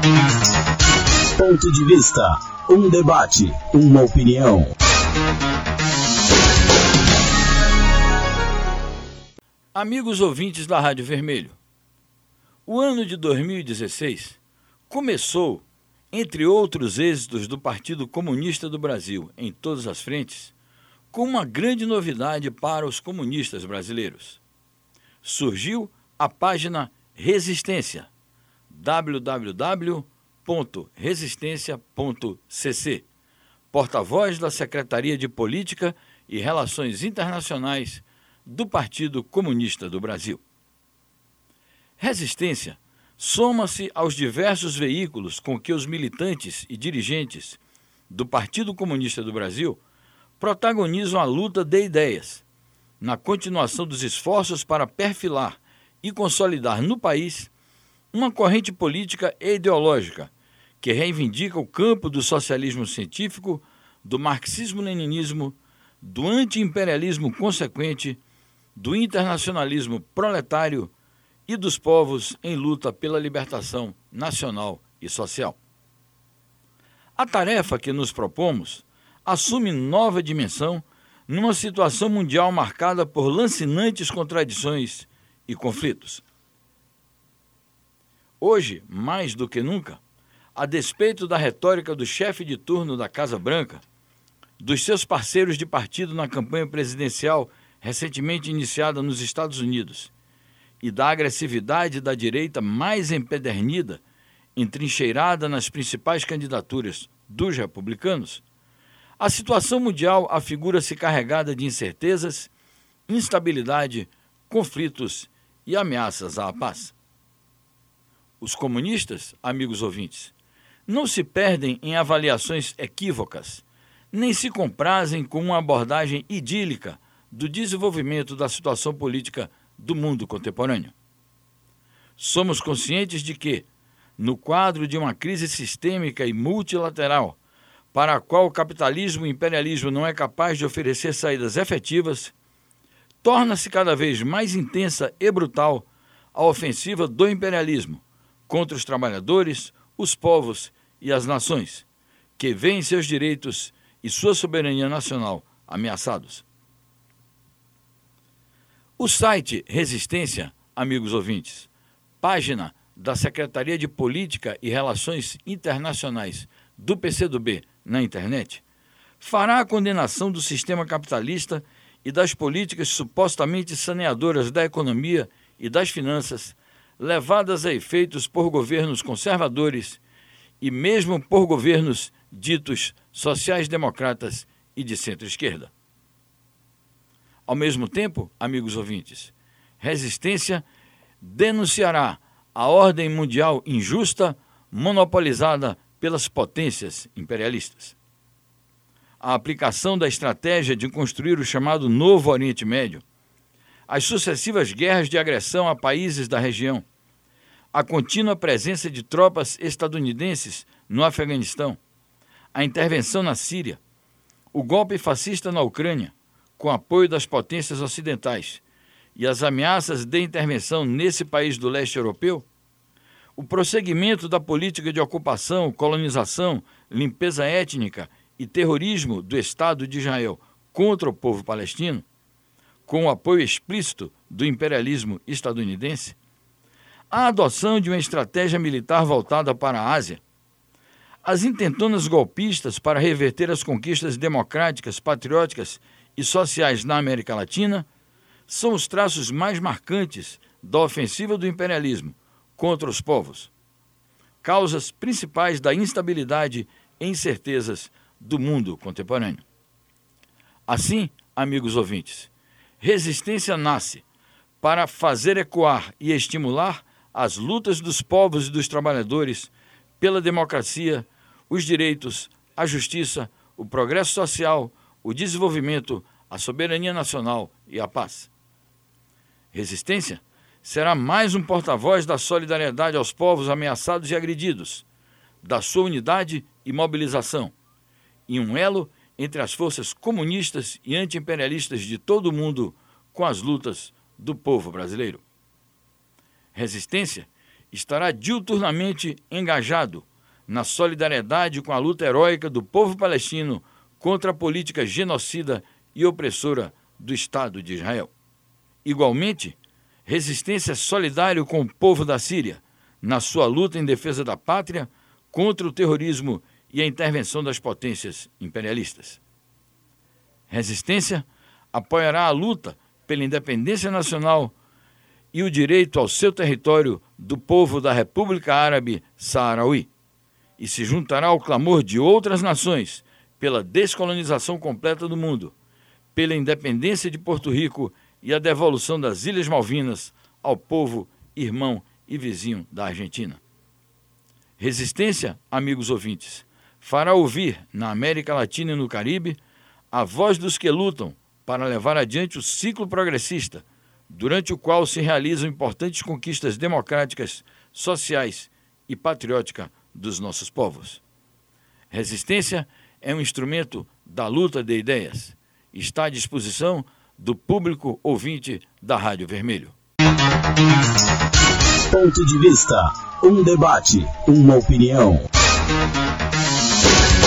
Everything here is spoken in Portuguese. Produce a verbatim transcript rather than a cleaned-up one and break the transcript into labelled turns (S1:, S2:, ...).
S1: Ponto de vista, um debate, uma opinião.
S2: Amigos ouvintes da Rádio Vermelho, o ano de dois mil e dezesseis começou, entre outros êxitos do Partido Comunista do Brasil em todas as frentes, com uma grande novidade para os comunistas brasileiros. Surgiu a página Resistência, w w w ponto resistência ponto c c, porta-voz da Secretaria de Política e Relações Internacionais do Partido Comunista do Brasil. Resistência soma-se aos diversos veículos com que os militantes e dirigentes do Partido Comunista do Brasil protagonizam a luta de ideias, na continuação dos esforços para perfilar e consolidar no país uma corrente política e ideológica que reivindica o campo do socialismo científico, do marxismo-leninismo, do anti-imperialismo consequente, do internacionalismo proletário e dos povos em luta pela libertação nacional e social. A tarefa que nos propomos assume nova dimensão numa situação mundial marcada por lancinantes contradições e conflitos. Hoje, mais do que nunca, a despeito da retórica do chefe de turno da Casa Branca, dos seus parceiros de partido na campanha presidencial recentemente iniciada nos Estados Unidos e da agressividade da direita mais empedernida, entrincheirada nas principais candidaturas dos republicanos, a situação mundial afigura-se carregada de incertezas, instabilidade, conflitos e ameaças à paz. Os comunistas, amigos ouvintes, não se perdem em avaliações equívocas, nem se comprazem com uma abordagem idílica do desenvolvimento da situação política do mundo contemporâneo. Somos conscientes de que, no quadro de uma crise sistêmica e multilateral, para a qual o capitalismo e o imperialismo não é capaz de oferecer saídas efetivas, torna-se cada vez mais intensa e brutal a ofensiva do imperialismo contra os trabalhadores, os povos e as nações, que veem seus direitos e sua soberania nacional ameaçados. O site Resistência, amigos ouvintes, página da Secretaria de Política e Relações Internacionais do P C do B na internet, fará a condenação do sistema capitalista e das políticas supostamente saneadoras da economia e das finanças, levadas a efeitos por governos conservadores e mesmo por governos ditos sociais-democratas e de centro-esquerda. Ao mesmo tempo, amigos ouvintes, Resistência denunciará a ordem mundial injusta monopolizada pelas potências imperialistas. A aplicação da estratégia de construir o chamado Novo Oriente Médio, as sucessivas guerras de agressão a países da região, a contínua presença de tropas estadunidenses no Afeganistão, a intervenção na Síria, o golpe fascista na Ucrânia, com apoio das potências ocidentais, e as ameaças de intervenção nesse país do leste europeu, o prosseguimento da política de ocupação, colonização, limpeza étnica e terrorismo do Estado de Israel contra o povo palestino, com o apoio explícito do imperialismo estadunidense, a adoção de uma estratégia militar voltada para a Ásia, as intentonas golpistas para reverter as conquistas democráticas, patrióticas e sociais na América Latina, são os traços mais marcantes da ofensiva do imperialismo contra os povos, causas principais da instabilidade e incertezas do mundo contemporâneo. Assim, amigos ouvintes, Resistência nasce para fazer ecoar e estimular as lutas dos povos e dos trabalhadores pela democracia, os direitos, a justiça, o progresso social, o desenvolvimento, a soberania nacional e a paz. Resistência será mais um porta-voz da solidariedade aos povos ameaçados e agredidos, da sua unidade e mobilização, e um elo entre as forças comunistas e anti-imperialistas de todo o mundo com as lutas do povo brasileiro. Resistência estará diuturnamente engajado na solidariedade com a luta heróica do povo palestino contra a política genocida e opressora do Estado de Israel. Igualmente, resistência solidária com o povo da Síria na sua luta em defesa da pátria contra o terrorismo e a intervenção das potências imperialistas. Resistência apoiará a luta pela independência nacional e o direito ao seu território do povo da República Árabe Saharauí e se juntará ao clamor de outras nações pela descolonização completa do mundo, pela independência de Porto Rico e a devolução das Ilhas Malvinas ao povo irmão e vizinho da Argentina. Resistência, amigos ouvintes, fará ouvir na América Latina e no Caribe a voz dos que lutam para levar adiante o ciclo progressista, durante o qual se realizam importantes conquistas democráticas, sociais e patrióticas dos nossos povos. Resistência é um instrumento da luta de ideias. Está à disposição do público ouvinte da Rádio Vermelho.
S1: Ponto de vista, um debate, uma opinião.